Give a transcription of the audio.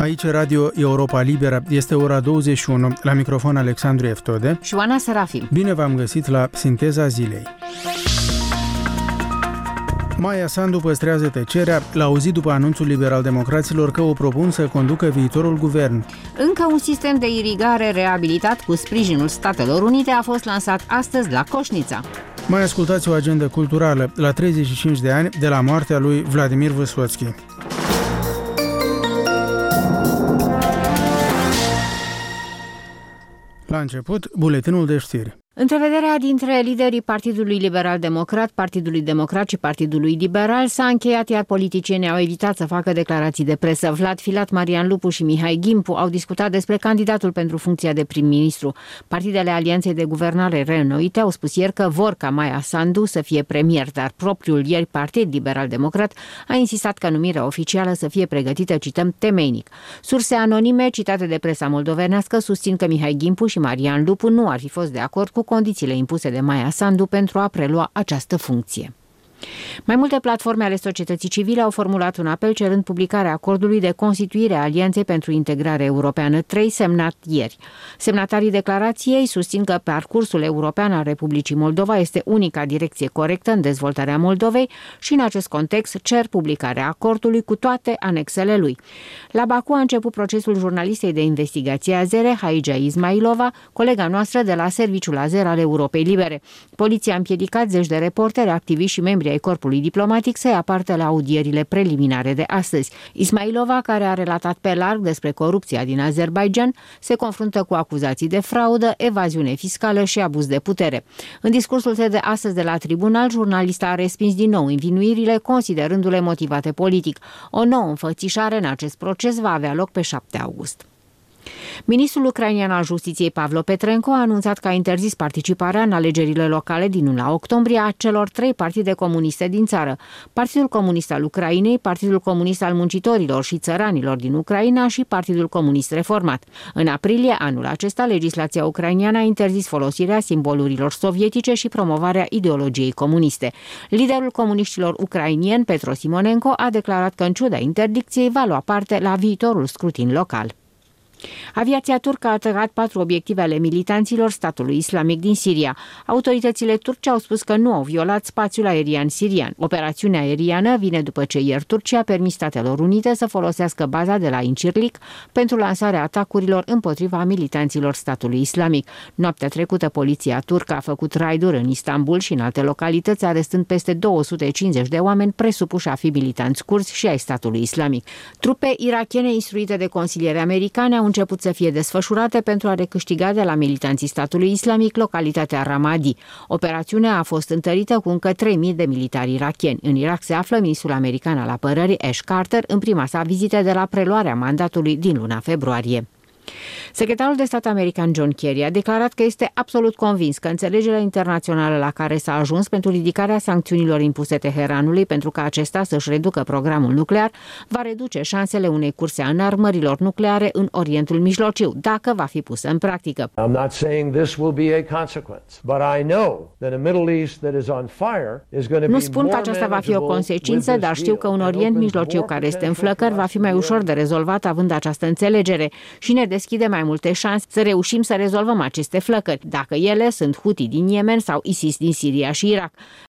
Aici Radio Europa Liberă, este ora 21, la microfon Alexandru Eftode și Oana Serafim. Bine v-am găsit la Sinteza Zilei. Maia Sandu păstrează tăcerea, l-a auzit după anunțul liberal-democraților că o propun să conducă viitorul guvern. Încă un sistem de irigare reabilitat cu sprijinul Statelor Unite a fost lansat astăzi la Coșnița. Mai ascultați o agendă culturală la 35 de ani de la moartea lui Vladimir Vysotski. La început, buletinul de știri. Întrevederea dintre liderii Partidului Liberal-Democrat, Partidului Democrat și Partidului Liberal s-a încheiat, iar politicienii au evitat să facă declarații de presă. Vlad Filat, Marian Lupu și Mihai Gimpu au discutat despre candidatul pentru funcția de prim-ministru. Partidele Alianței de Guvernare reînnoite au spus ieri că vor ca Maia Sandu să fie premier, dar propriul ieri Partid Liberal-Democrat a insistat ca numirea oficială să fie pregătită, cităm, temeinic. Surse anonime citate de presa moldovenească susțin că Mihai Gimpu și Marian Lupu nu ar fi fost de acord cu condițiile impuse de Maia Sandu pentru a prelua această funcție. Mai multe platforme ale societății civile au formulat un apel cerând publicarea acordului de constituire a Alianței pentru Integrare Europeană 3 semnat ieri. Semnatarii declarației susțin că parcursul european al Republicii Moldova este unica direcție corectă în dezvoltarea Moldovei și în acest context cer publicarea acordului cu toate anexele lui. La Baku a început procesul jurnalistei de investigație azere, Haija Ismailova, colega noastră de la Serviciul Azer al Europei Libere. Poliția a împiedicat zeci de reporteri, activiști și membri ai corpului diplomatic să ia parte la audierile preliminare de astăzi. Ismailova, care a relatat pe larg despre corupția din Azerbaidjan, se confruntă cu acuzații de fraudă, evaziune fiscală și abuz de putere. În discursul său de astăzi de la tribunal, jurnalista a respins din nou învinuirile, considerându-le motivate politic. O nouă înfățișare în acest proces va avea loc pe 7 august. Ministrul ucrainean al Justiției Pavlo Petrenko a anunțat că a interzis participarea în alegerile locale din luna octombrie a celor 3 partide comuniste din țară: Partidul Comunist al Ucrainei, Partidul Comunist al Muncitorilor și Țăranilor din Ucraina și Partidul Comunist Reformat. În aprilie anul acesta, legislația ucraineană a interzis folosirea simbolurilor sovietice și promovarea ideologiei comuniste. Liderul comuniștilor ucrainieni, Petro Simonenko, a declarat că în ciuda interdicției va lua parte la viitorul scrutin local. Aviația turcă a atacat 4 obiective ale militanților statului islamic din Siria. Autoritățile turce au spus că nu au violat spațiul aerian sirian. Operațiunea aeriană vine după ce ieri Turcia a permis Statelor Unite să folosească baza de la Incirlik pentru lansarea atacurilor împotriva militanților statului islamic. Noaptea trecută, poliția turcă a făcut raiduri în Istanbul și în alte localități, arestând peste 250 de oameni presupuși a fi militanți curzi și ai statului islamic. Trupe irakiene instruite de consilieri americani au început să fie desfășurate pentru a recâștiga de la militanții statului islamic localitatea Ramadi. Operațiunea a fost întărită cu încă 3.000 de militari irakieni. În Irak se află ministrul american al apărării Ash Carter în prima sa vizită de la preluarea mandatului din luna februarie. Secretarul de stat american John Kerry a declarat că este absolut convins că înțelegerea internațională la care s-a ajuns pentru ridicarea sancțiunilor impuse Teheranului pentru ca acesta să-și reducă programul nuclear va reduce șansele unei curse a înarmărilor nucleare în Orientul Mijlociu, dacă va fi pusă în practică. Nu spun că aceasta va fi o consecință, dar știu că un Orient Mijlociu care este în flăcări va fi mai ușor de rezolvat având această înțelegere și ne deschide mai multe șanse să reușim să rezolvăm aceste flăcări, dacă ele sunt Houthi din Yemen sau ISIS din Siria și Irak.